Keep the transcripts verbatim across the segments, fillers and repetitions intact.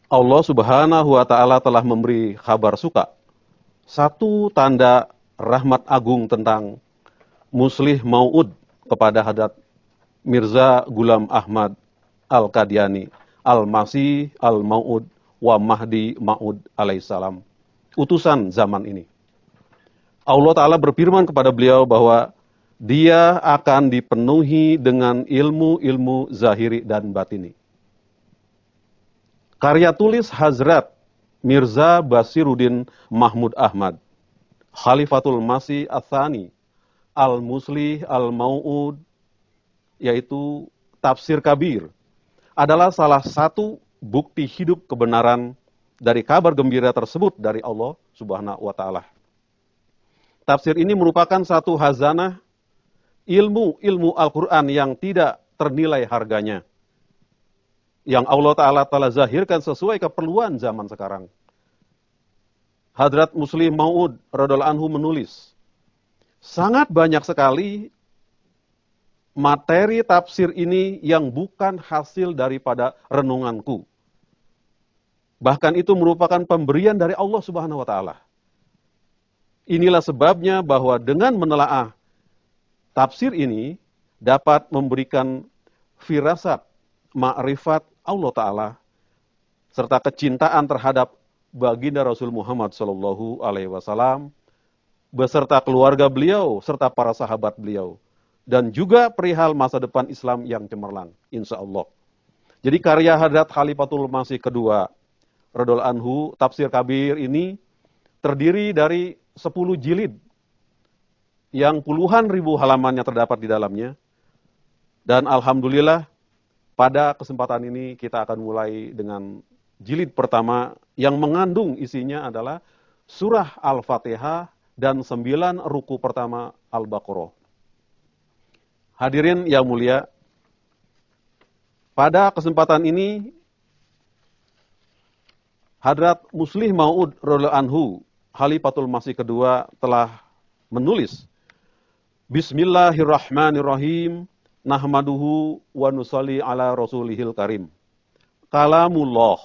Allah Subhanahu wa taala telah memberi kabar suka. Satu tanda rahmat agung tentang Muslih Mau'ud kepada Hadrat Mirza Ghulam Ahmad Al-Qadiani, Al-Masih Al-Mau'ud wa Mahdi Ma'ud alaihissalam, utusan zaman ini. Allah Ta'ala berfirman kepada beliau bahwa dia akan dipenuhi dengan ilmu-ilmu zahiri dan batini. Karya tulis Hazrat Mirza Basiruddin Mahmud Ahmad, Khalifatul Masih Ats-Tsani, Al-Muslih Al-Mau'ud, yaitu Tafsir Kabir, adalah salah satu bukti hidup kebenaran dari kabar gembira tersebut dari Allah Subhanahu wa taala. Tafsir ini merupakan satu khazanah ilmu-ilmu Al-Qur'an yang tidak ternilai harganya, yang Allah Ta'ala telah zahirkan sesuai keperluan zaman sekarang. Hadrat Muslih Mau'ud radhiyallahu anhu menulis, sangat banyak sekali materi tafsir ini yang bukan hasil daripada renunganku. Bahkan itu merupakan pemberian dari Allah Subhanahu wa taala. Inilah sebabnya bahwa dengan menelaah tafsir ini dapat memberikan firasat, ma'rifat Allah Ta'ala, serta kecintaan terhadap baginda Rasul Muhammad Sallallahu Alaihi Wasallam, beserta keluarga beliau, serta para sahabat beliau, dan juga perihal masa depan Islam yang cemerlang, insya Allah. Jadi karya Hadrat Khalifatul Masih kedua, radhiyallahu anhu, Tafsir Kabir ini terdiri dari sepuluh jilid, yang puluhan ribu halamannya terdapat di dalamnya. Dan alhamdulillah, pada kesempatan ini kita akan mulai dengan jilid pertama yang mengandung isinya adalah surah Al-Fatihah dan sembilan ruku pertama Al-Baqarah. Hadirin yang mulia, pada kesempatan ini Hadrat Muslih Mau'ud radhiyallahu anhu, Khalifatul Masih kedua, telah menulis, Bismillahirrahmanirrahim, nahmaduhu wa nusalli ala rasulihil karim. Kalamullah.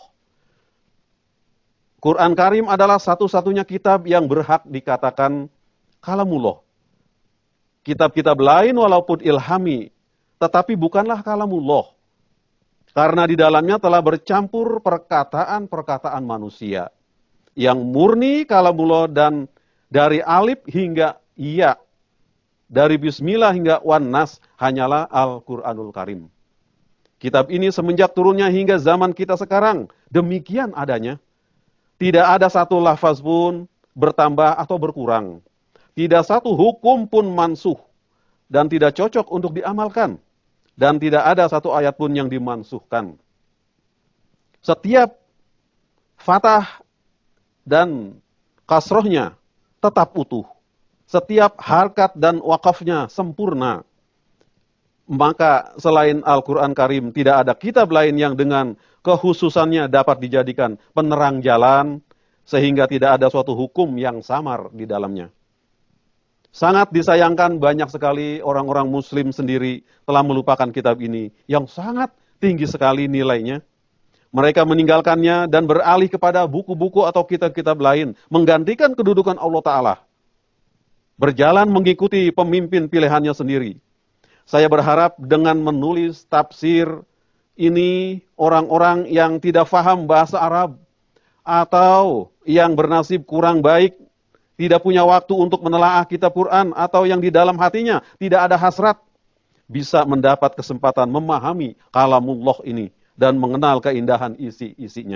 Quran Karim adalah satu-satunya kitab yang berhak dikatakan kalamullah. Kitab-kitab lain walaupun ilhami, tetapi bukanlah kalamullah. Karena di dalamnya telah bercampur perkataan-perkataan manusia yang murni kalamullah, dan dari alif hingga iya, dari bismillah hingga wan nas, hanyalah Al-Quranul Karim. Kitab ini semenjak turunnya hingga zaman kita sekarang, demikian adanya. Tidak ada satu lafaz pun bertambah atau berkurang. Tidak satu hukum pun mansuh, dan tidak cocok untuk diamalkan. Dan tidak ada satu ayat pun yang dimansuhkan. Setiap fathah dan kasrohnya tetap utuh. Setiap harkat dan wakafnya sempurna. Maka selain Al-Quran Karim, tidak ada kitab lain yang dengan kekhususannya dapat dijadikan penerang jalan, sehingga tidak ada suatu hukum yang samar di dalamnya. Sangat disayangkan, banyak sekali orang-orang muslim sendiri telah melupakan kitab ini, yang sangat tinggi sekali nilainya. Mereka meninggalkannya dan beralih kepada buku-buku atau kitab-kitab lain, menggantikan kedudukan Allah Ta'ala. Berjalan mengikuti pemimpin pilihannya sendiri. Saya berharap dengan menulis tafsir ini, orang-orang yang tidak paham bahasa Arab, atau yang bernasib kurang baik, tidak punya waktu untuk menelaah kitab Quran, atau yang di dalam hatinya tidak ada hasrat, bisa mendapat kesempatan memahami kalamullah ini dan mengenal keindahan isi-isinya.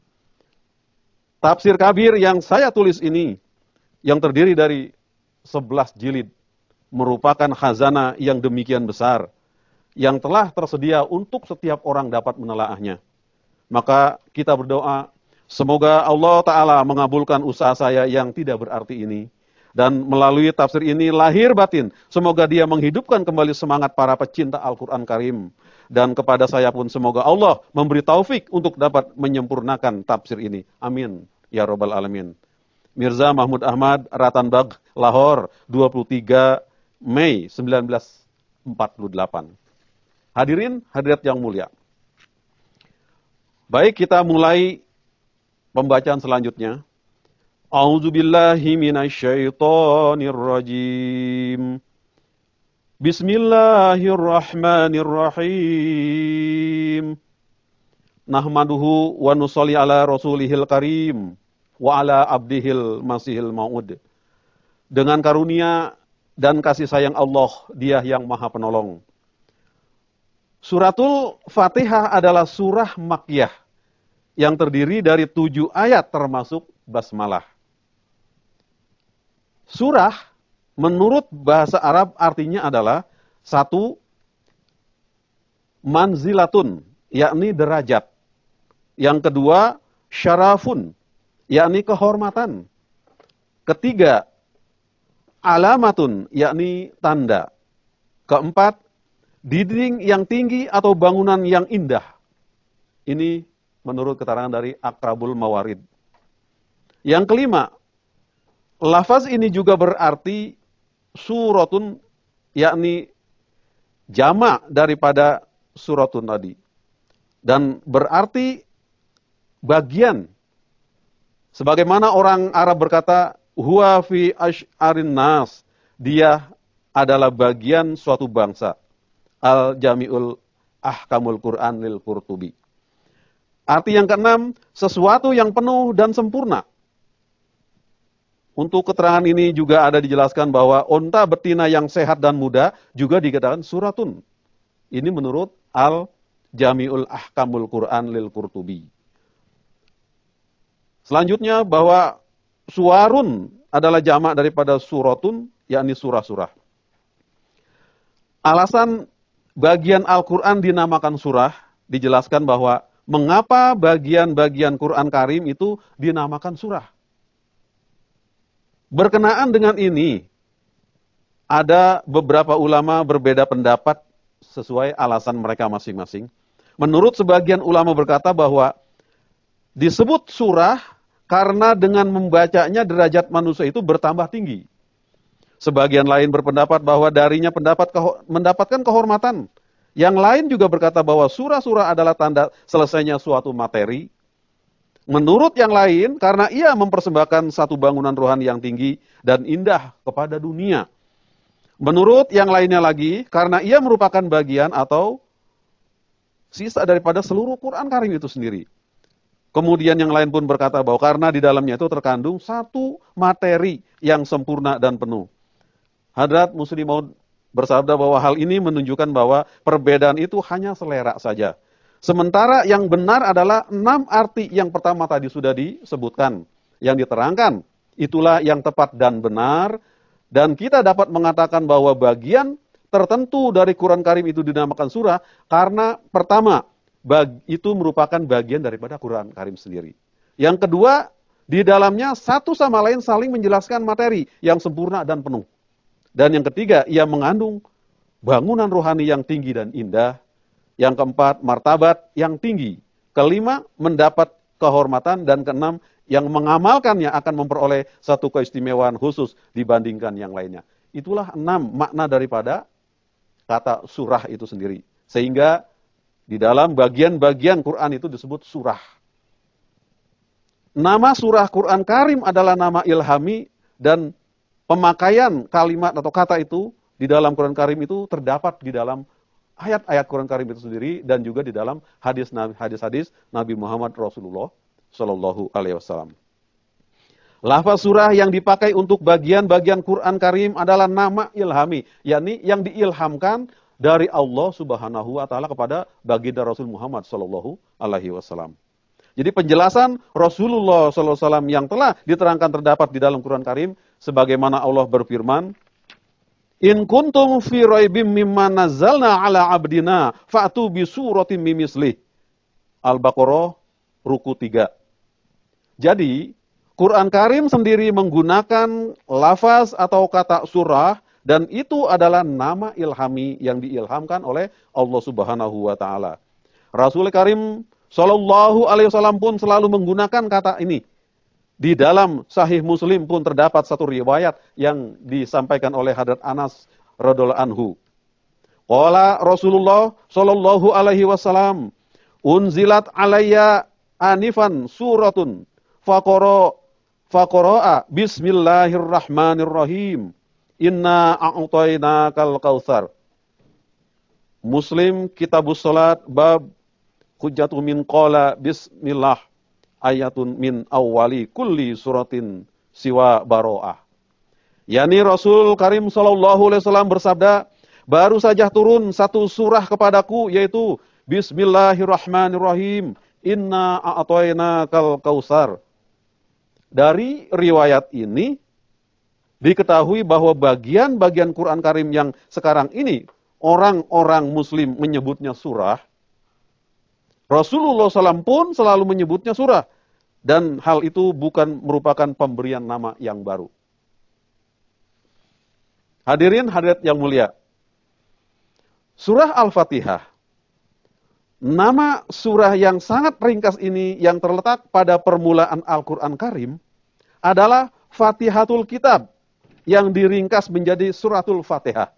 Tafsir Kabir yang saya tulis ini, yang terdiri dari sebelas jilid, merupakan khazanah yang demikian besar, yang telah tersedia untuk setiap orang dapat menelaahnya. Maka kita berdoa, semoga Allah Ta'ala mengabulkan usaha saya yang tidak berarti ini. Dan melalui tafsir ini lahir batin, semoga dia menghidupkan kembali semangat para pecinta Al-Quran Karim. Dan kepada saya pun semoga Allah memberi taufik untuk dapat menyempurnakan tafsir ini. Amin. Ya Rabbal Alamin. Mirza Mahmud Ahmad, Ratanbagh, Lahore, dua puluh tiga Mei seribu sembilan ratus empat puluh delapan. Hadirin, hadirat yang mulia. Baik, kita mulai pembacaan selanjutnya. A'udzubillahi minasyaitonirrajim. Bismillahirrahmanirrahim. Nahmaduhu wa nusalli ala rasulihil karim wa ala abdihil masihil ma'ud. Dengan karunia dan kasih sayang Allah, Dia yang Maha Penolong. Suratul Fatihah adalah surah Makkiyah yang terdiri dari tujuh ayat termasuk basmalah. Surah menurut bahasa Arab artinya adalah satu, manzilatun, yakni derajat. Yang kedua, syarafun, yakni kehormatan. Ketiga, alamatun, yakni tanda. Keempat, dinding yang tinggi atau bangunan yang indah. Ini menurut keterangan dari Akrabul Mawarid. Yang kelima, lafaz ini juga berarti suratun, yakni jamak daripada suratun tadi. Dan berarti bagian. Sebagaimana orang Arab berkata, huwa fi ash'arin nas, dia adalah bagian suatu bangsa. Al-Jami'ul Ahkamul Quran lil Qurtubi. Arti yang keenam, sesuatu yang penuh dan sempurna. Untuk keterangan ini juga ada dijelaskan bahwa unta betina yang sehat dan muda juga dikatakan suratun. Ini menurut Al-Jami'ul Ahkamul Quran lil Qurtubi. Selanjutnya bahwa suwarun adalah jamak daripada suratun, yakni surah-surah. Alasan bagian Al-Quran dinamakan surah, dijelaskan bahwa mengapa bagian-bagian Quran Karim itu dinamakan surah. Berkenaan dengan ini, ada beberapa ulama berbeda pendapat sesuai alasan mereka masing-masing. Menurut sebagian ulama berkata bahwa disebut surah karena dengan membacanya derajat manusia itu bertambah tinggi. Sebagian lain berpendapat bahwa darinya pendapat keho- mendapatkan kehormatan. Yang lain juga berkata bahwa surah-surah adalah tanda selesainya suatu materi. Menurut yang lain, karena ia mempersembahkan satu bangunan rohani yang tinggi dan indah kepada dunia. Menurut yang lainnya lagi, karena ia merupakan bagian atau sisa daripada seluruh Quran Karim itu sendiri. Kemudian yang lain pun berkata bahwa karena di dalamnya itu terkandung satu materi yang sempurna dan penuh. Hadrat Muslim Maud bersabda bahwa hal ini menunjukkan bahwa perbedaan itu hanya selera saja. Sementara yang benar adalah enam arti yang pertama tadi sudah disebutkan, yang diterangkan. Itulah yang tepat dan benar. Dan kita dapat mengatakan bahwa bagian tertentu dari Quran Karim itu dinamakan surah karena pertama, bag, itu merupakan bagian daripada Quran Karim sendiri. Yang kedua, di dalamnya satu sama lain saling menjelaskan materi yang sempurna dan penuh. Dan yang ketiga, ia mengandung bangunan rohani yang tinggi dan indah. Yang keempat, martabat yang tinggi. Kelima, mendapat kehormatan. Dan keenam, yang mengamalkannya akan memperoleh satu keistimewaan khusus dibandingkan yang lainnya. Itulah enam makna daripada kata surah itu sendiri. Sehingga di dalam bagian-bagian Quran itu disebut surah. Nama surah Quran Karim adalah nama ilhami dan pemakaian kalimat atau kata itu di dalam Quran Karim itu terdapat di dalam ayat-ayat Quran Karim itu sendiri dan juga di dalam hadis-hadis Nabi Muhammad Rasulullah Shallallahu Alaihi Wasallam. Lafaz surah yang dipakai untuk bagian-bagian Quran Karim adalah nama ilhami, yakni yang diilhamkan dari Allah Subhanahu Wa Taala kepada baginda Rasul Muhammad Shallallahu Alaihi Wasallam. Jadi penjelasan Rasulullah Shallallahu Alaihi Wasallam yang telah diterangkan terdapat di dalam Quran Karim, sebagaimana Allah berfirman, In kuntum fi raibim mimma nazzalna ala abdina fa'tu bi suratin min mislih. Al-Baqarah ruku tiga. Jadi, Quran Karim sendiri menggunakan lafaz atau kata surah dan itu adalah nama ilhami yang diilhamkan oleh Allah Subhanahu wa taala. Rasul Karim sallallahu alaihi wasallam pun selalu menggunakan kata ini. Di dalam Sahih Muslim pun terdapat satu riwayat yang disampaikan oleh Hadrat Anas radhiyallahu anhu. Qala Rasulullah sallallahu alaihi wasallam, "Unzilat alayya anifan suratun faqara faqara'a bismillahirrahmanirrahim. Inna a'tainakal kautsar. Muslim Kitabus Salat bab hujjatu min qala bismillah ayatun min awwali kulli suratin siwa baro'ah. Yani Rasul Karim sallallahu alaihi wasallam bersabda, baru saja turun satu surah kepadaku yaitu Bismillahirrahmanirrahim. Inna a'tainakal kautsar. Dari riwayat ini diketahui bahwa bagian-bagian Quran Karim yang sekarang ini orang-orang muslim menyebutnya surah, Rasulullah shallallahu alaihi wasallam pun selalu menyebutnya surah. Dan hal itu bukan merupakan pemberian nama yang baru. Hadirin hadirat yang mulia. Surah Al-Fatihah. Nama surah yang sangat ringkas ini yang terletak pada permulaan Al-Quran Karim adalah Fatihatul Kitab yang diringkas menjadi Suratul Fatihah.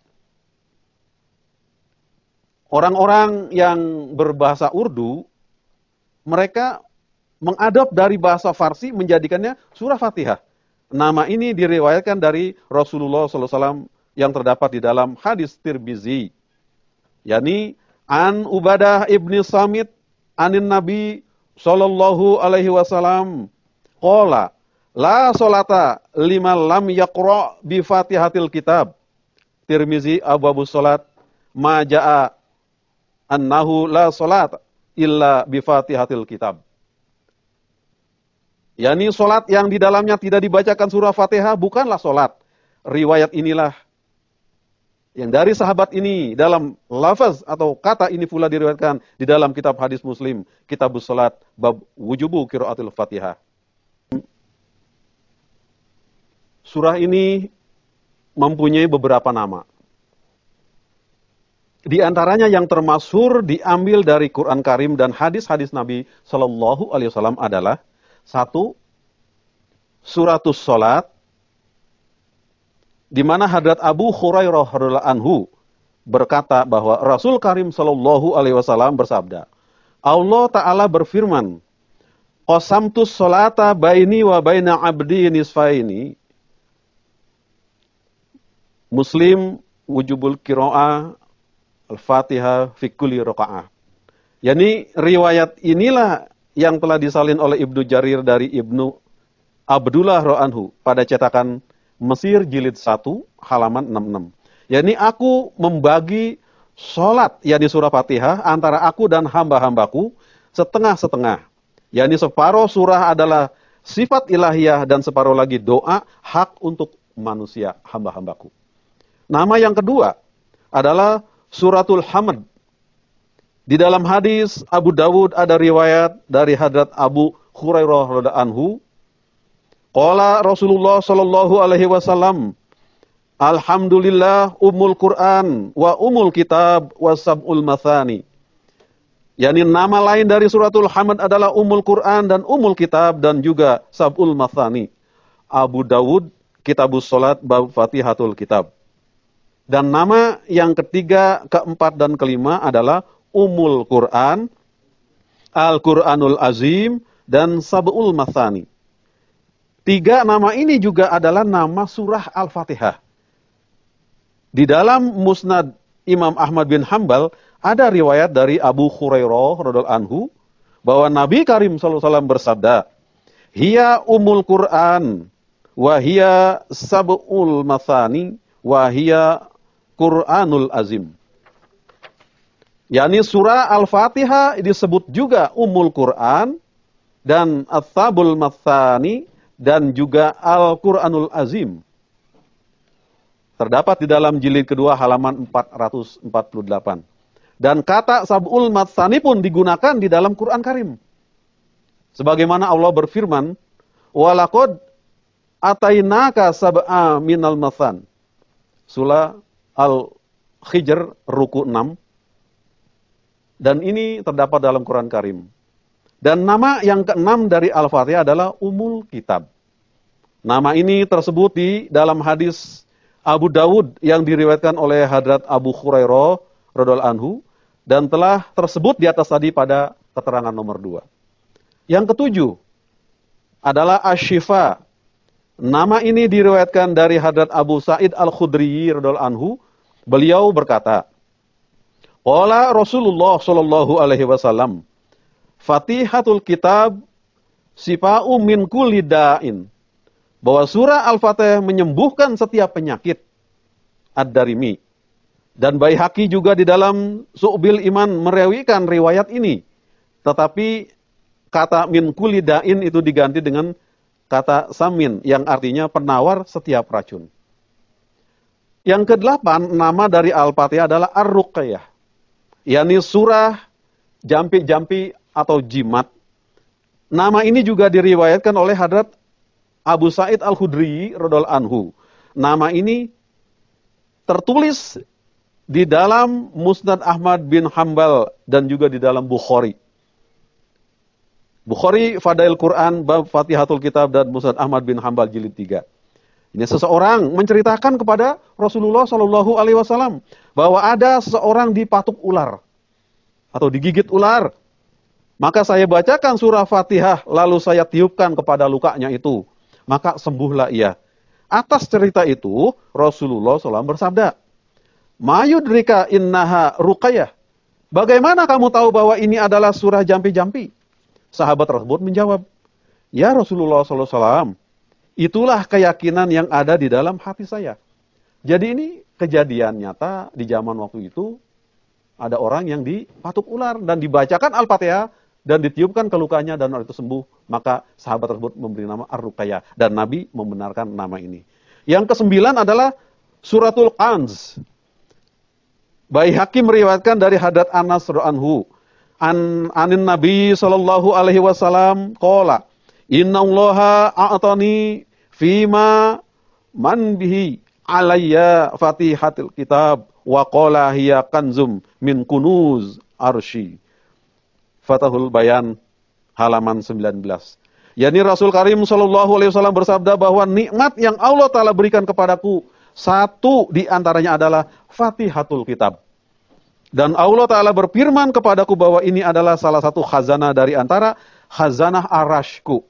Orang-orang yang berbahasa Urdu, mereka mengadop dari bahasa Farsi menjadikannya surah Fatihah. Nama ini diriwayatkan dari Rasulullah shallallahu alaihi wasallam yang terdapat di dalam hadis Tirmizi. Yani, An Ubadah ibni Samit, anin Nabi sallallahu alaihi wasallam, qala, la solata lima lam yaqra bi Fatihatil Kitab. Tirmizi Abwabus Salat, ma ja'a annahu la solat illa bi Fatihatil Kitab. Yani solat yang di dalamnya tidak dibacakan surah Fatihah bukanlah solat. Riwayat inilah yang dari sahabat ini dalam lafaz atau kata ini pula diriwayatkan di dalam kitab hadis Muslim, Kitabus Salat bab wujubu qiraatil Fatihah. Surah ini mempunyai beberapa nama. Di antaranya yang termasyhur diambil dari Quran Karim dan hadis-hadis Nabi Shallallahu Alaihi Wasallam adalah satu, Suratus Salat, di mana Hadrat Abu Hurairah radhiyallahu anhu berkata bahwa Rasul Karim Shallallahu Alaihi Wasallam bersabda, Allah Taala berfirman, qasamtus salata baini wa baina abdi nisfaini. Muslim wujubul qiraah al-Fatihah fi kulli rakaah. Yani riwayat inilah yang telah disalin oleh Ibnu Jarir dari Ibnu Abdullah radhiyallahu anhu pada cetakan Mesir jilid satu halaman enam puluh enam. Yani aku membagi salat yakni surah Fatihah antara aku dan hamba-hambaku setengah-setengah. Yani separuh surah adalah sifat ilahiyah dan separuh lagi doa hak untuk manusia hamba-hambaku. Nama yang kedua adalah Suratul Hamd. Di dalam hadis Abu Dawud ada riwayat dari Hadrat Abu Hurairah radhiyallahu anhu, qala Rasulullah sallallahu alaihi wasallam, alhamdulillah umul Quran wa umul kitab wa sab'ul mathani. Yani nama lain dari Suratul Hamd adalah Umul Quran dan Umul Kitab dan juga Sab'ul Mathani. Abu Dawud Kitabus Salat bab Fatihatul Kitab. Dan nama yang ketiga, keempat, dan kelima adalah Umul Quran, Al-Quranul Azim, dan Sab'ul Mathani. Tiga nama ini juga adalah nama surah Al-Fatihah. Di dalam Musnad Imam Ahmad bin Hanbal, ada riwayat dari Abu Hurairah radhiyallahu anhu, bahwa Nabi Karim sallallahu alaihi wasallam bersabda, hiya umul Quran, wa hiya sab'ul mathani, wa hiya Quranul Azim. Yani surah Al-Fatihah disebut juga Ummul Quran dan As-Sabul Mathani dan juga Al-Quranul Azim. Terdapat di dalam jilid kedua halaman empat ratus empat puluh delapan. Dan kata Sab'ul Mathani pun digunakan di dalam Quran Karim. Sebagaimana Allah berfirman, walaqad atainaka sab'a minal mathan. Surah Al-Hijr ruku enam. Dan ini terdapat dalam Quran Karim. Dan nama yang keenam dari Al-Fatihah adalah Umul Kitab. Nama ini tersebut di dalam hadis Abu Dawud yang diriwayatkan oleh Hadrat Abu Hurairah radhiyallahu anhu dan telah tersebut di atas tadi pada keterangan nomor dua. Yang ketujuh, adalah Asy-Syifa. Nama ini diriwayatkan dari Hadrat Abu Sa'id Al-Khudri radhiyallahu anhu. Beliau berkata, qala Rasulullah sallallahu alaihi wasallam, Fatihatul Kitab sifa'u min kulli da'in. Bahwa surah Al-Fatihah menyembuhkan setiap penyakit. Ad-Darimi. Dan Baihaqi juga di dalam Su'bil Iman merawikan riwayat ini. Tetapi kata min kulli da'in itu diganti dengan kata samin yang artinya penawar setiap racun. Yang kedelapan, nama dari Al-Fatihah adalah Ar-Ruqayyah. yakni surah jampi-jampi atau jimat. Nama ini juga diriwayatkan oleh Hadrat Abu Sa'id Al-Khudri radhiyallahu anhu. Nama ini tertulis di dalam Musnad Ahmad bin Hanbal dan juga di dalam Bukhari. Bukhari Fadail Quran bab Fatihatul Kitab dan Musnad Ahmad bin Hanbal jilid tiga. Ini seseorang menceritakan kepada Rasulullah Shallallahu Alaihi Wasallam bahwa ada seseorang dipatuk ular atau digigit ular. Maka saya bacakan surah Fatihah lalu saya tiupkan kepada lukanya itu. Maka sembuhlah ia. Atas cerita itu Rasulullah shallallahu alaihi wasallam bersabda, Mayudrika innaha ruqayyah. Bagaimana kamu tahu bahwa ini adalah surah jampi-jampi? Sahabat tersebut menjawab, Ya Rasulullah shallallahu alaihi wasallam, itulah keyakinan yang ada di dalam hati saya. Jadi ini kejadian nyata di zaman waktu itu. Ada orang yang dipatuk ular dan dibacakan Al-Fatihah dan ditiupkan ke lukanya dan orang itu sembuh. Maka sahabat tersebut memberi nama Ar-Ruqayyah. Dan Nabi membenarkan nama ini. Yang kesembilan adalah Suratul Kanz. Baihaqi meriwayatkan dari Hadrat Anas radhiyallahu anhu. An anin Nabi sallallahu alaihi wasallam qala, Innallaha a'tani fima man bihi alayya Fatihatul Kitab wa qala hiya kanzum min kunuz arsy. Fathul Bayan halaman sembilan belas. Yani Rasul Karim sallallahu alaihi wasallam bersabda bahwa nikmat yang Allah Ta'ala berikan kepadaku, satu di antaranya adalah Fatihatul Kitab. Dan Allah Ta'ala berfirman kepadaku bahwa ini adalah salah satu khazanah dari antara khazanah arashku.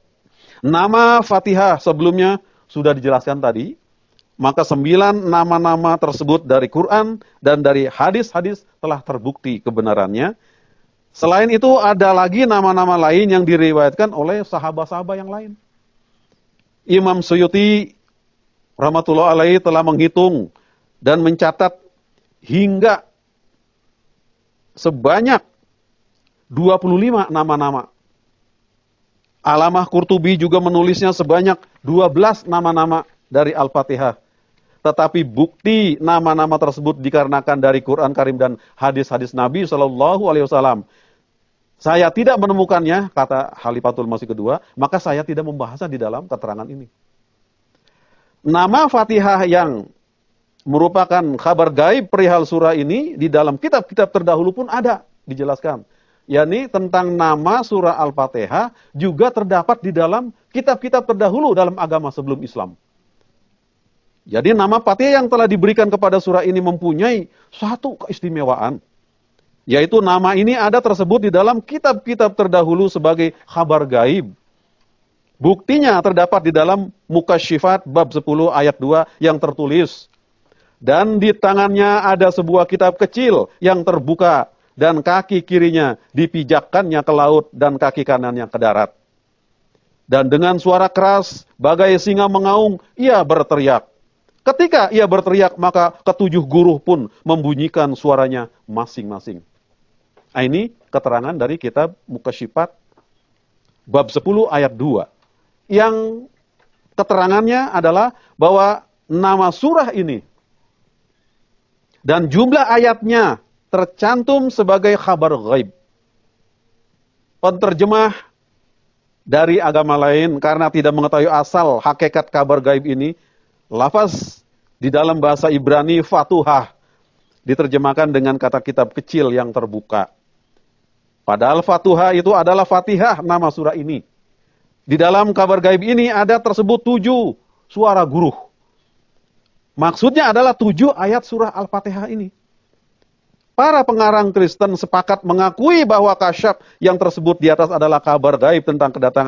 Nama Fatihah sebelumnya sudah dijelaskan tadi. Maka sembilan nama-nama tersebut dari Quran dan dari hadis-hadis telah terbukti kebenarannya. Selain itu ada lagi nama-nama lain yang diriwayatkan oleh sahabat-sahabat yang lain. Imam Suyuti rahmatullah alaihi telah menghitung dan mencatat hingga sebanyak dua puluh lima nama-nama. Alamah Qurtubi juga menulisnya sebanyak dua belas nama-nama dari Al-Fatihah. Tetapi bukti nama-nama tersebut dikarenakan dari Quran Karim dan hadis-hadis Nabi Shallallahu Alaihi Wasallam. Saya tidak menemukannya, kata Khalifatul Masih kedua, maka saya tidak membahasnya di dalam keterangan ini. Nama Fatihah yang merupakan kabar gaib perihal surah ini di dalam kitab-kitab terdahulu pun ada dijelaskan. yakni tentang nama surah Al-Fatihah juga terdapat di dalam kitab-kitab terdahulu dalam agama sebelum Islam. Jadi nama Fatihah yang telah diberikan kepada surah ini mempunyai satu keistimewaan. Yaitu nama ini ada tersebut di dalam kitab-kitab terdahulu sebagai kabar gaib. Buktinya terdapat di dalam Mukasyifat bab sepuluh ayat dua yang tertulis. Dan di tangannya ada sebuah kitab kecil yang terbuka dan kaki kirinya dipijakkannya ke laut dan kaki kanannya ke darat. Dan dengan suara keras bagai singa mengaung, ia berteriak. Ketika ia berteriak, maka ketujuh guru pun membunyikan suaranya masing-masing. Nah, ini keterangan dari kitab Mukasyifat bab sepuluh ayat dua. Yang keterangannya adalah bahwa nama surah ini dan jumlah ayatnya tercantum sebagai kabar gaib. Penterjemah dari agama lain karena tidak mengetahui asal hakikat kabar gaib ini, lafaz di dalam bahasa Ibrani Fatuhah diterjemahkan dengan kata kitab kecil yang terbuka. Padahal Fatuhah itu adalah Fatihah nama surah ini. Di dalam kabar gaib ini ada tersebut tujuh suara guru. Maksudnya adalah tujuh ayat surah Al-Fatihah ini. Para pengarang Kristen sepakat mengakui bahwa kasyaf yang tersebut di atas adalah kabar gaib tentang kedatangan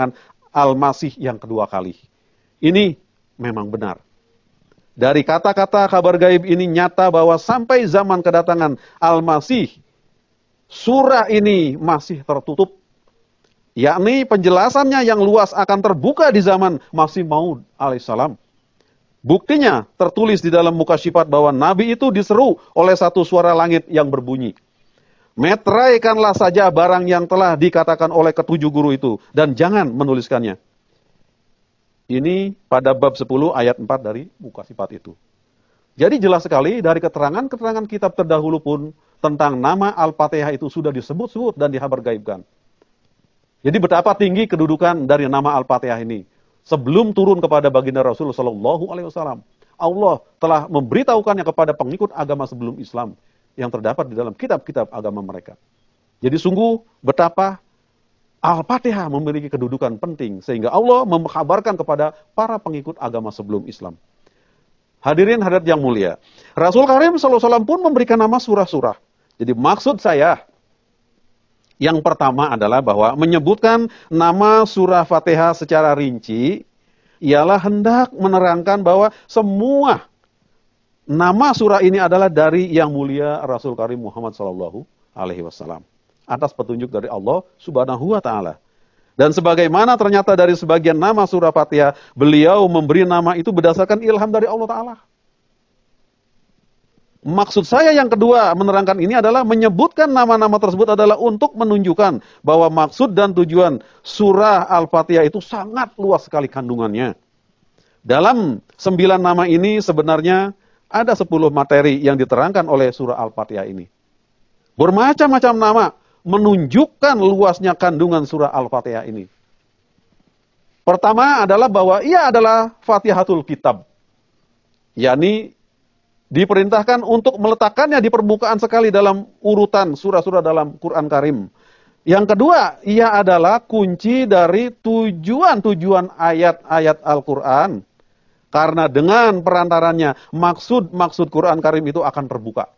Al-Masih yang kedua kali. Ini memang benar. Dari kata-kata kabar gaib ini nyata bahwa sampai zaman kedatangan Al-Masih, surah ini masih tertutup. Yakni penjelasannya yang luas akan terbuka di zaman Masih Maud alaihissalam. Buktinya tertulis di dalam Mukasyifat bahwa Nabi itu diseru oleh satu suara langit yang berbunyi. Meteraikanlah saja barang yang telah dikatakan oleh ketujuh guru itu, dan jangan menuliskannya. Ini pada bab sepuluh ayat empat dari Mukasyifat itu. Jadi jelas sekali dari keterangan-keterangan kitab terdahulu pun tentang nama Al-Fatihah itu sudah disebut-sebut dan dihabargaibkan. Jadi betapa tinggi kedudukan dari nama Al-Fatihah ini. Sebelum turun kepada baginda Rasulullah shallallahu alaihi wasallam, Allah telah memberitahukannya kepada pengikut agama sebelum Islam yang terdapat di dalam kitab-kitab agama mereka. Jadi sungguh betapa Al-Fatihah memiliki kedudukan penting sehingga Allah mengkabarkan kepada para pengikut agama sebelum Islam. Hadirin hadirat yang mulia, Rasul Karim shallallahu alaihi wasallam pun memberikan nama surah-surah. Jadi maksud saya yang pertama adalah bahwa menyebutkan nama surah Fatihah secara rinci ialah hendak menerangkan bahwa semua nama surah ini adalah dari yang mulia Rasul Karim Muhammad shallallahu alaihi wasallam atas petunjuk dari Allah Subhanahu wa taala. Dan sebagaimana ternyata dari sebagian nama surah Fatihah, beliau memberi nama itu berdasarkan ilham dari Allah taala. Maksud saya yang kedua menerangkan ini adalah menyebutkan nama-nama tersebut adalah untuk menunjukkan bahwa maksud dan tujuan surah Al-Fatihah itu sangat luas sekali kandungannya. Dalam sembilan nama ini sebenarnya ada sepuluh materi yang diterangkan oleh surah Al-Fatihah ini. Bermacam-macam nama menunjukkan luasnya kandungan surah Al-Fatihah ini. Pertama adalah bahwa ia adalah Fatihatul Kitab. yakni diperintahkan untuk meletakkannya di permukaan sekali dalam urutan surah-surah dalam Quran Karim. Yang kedua, ia adalah kunci dari tujuan-tujuan ayat-ayat Al-Quran. Karena dengan perantarannya, maksud-maksud Quran Karim itu akan terbuka.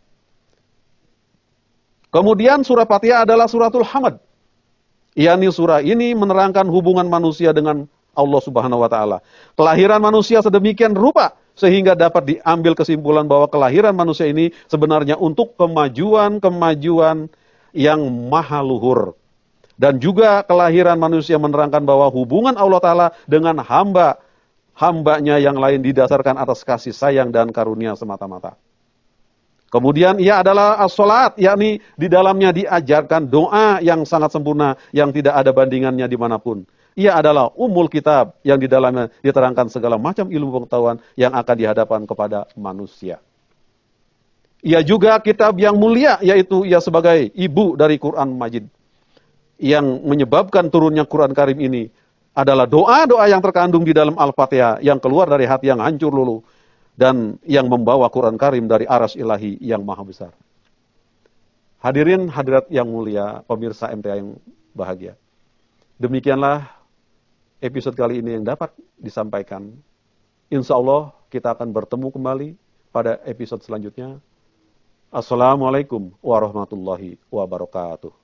Kemudian surah Fatihah adalah suratul Hamd. yakni surah ini menerangkan hubungan manusia dengan Allah Subhanahu wa taala. Kelahiran manusia sedemikian rupa sehingga dapat diambil kesimpulan bahwa kelahiran manusia ini sebenarnya untuk kemajuan-kemajuan yang maha luhur. Dan juga kelahiran manusia menerangkan bahwa hubungan Allah Ta'ala dengan hamba, hambanya yang lain didasarkan atas kasih sayang dan karunia semata-mata. Kemudian ia adalah as-salat, yakni di dalamnya diajarkan doa yang sangat sempurna, yang tidak ada bandingannya dimanapun. Ia adalah Ummul Kitab yang di dalamnya diterangkan segala macam ilmu pengetahuan yang akan dihadapkan kepada manusia. Ia juga kitab yang mulia, yaitu ia sebagai ibu dari Quran Majid. Yang menyebabkan turunnya Quran Karim ini adalah doa-doa yang terkandung di dalam Al-Fatihah yang keluar dari hati yang hancur lulu dan yang membawa Quran Karim dari aras ilahi yang maha besar. Hadirin hadirat yang mulia, pemirsa M T A yang bahagia. Demikianlah episode kali ini yang dapat disampaikan. Insya Allah kita akan bertemu kembali pada episode selanjutnya. Assalamualaikum warahmatullahi wabarakatuh.